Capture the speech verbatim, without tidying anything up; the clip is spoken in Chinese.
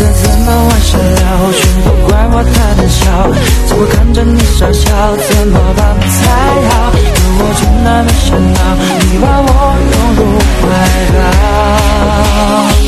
怎么往下聊，全都怪我太胆小，只会看着你傻笑，怎么办才好？可我从来没想到，你把我拥入怀抱。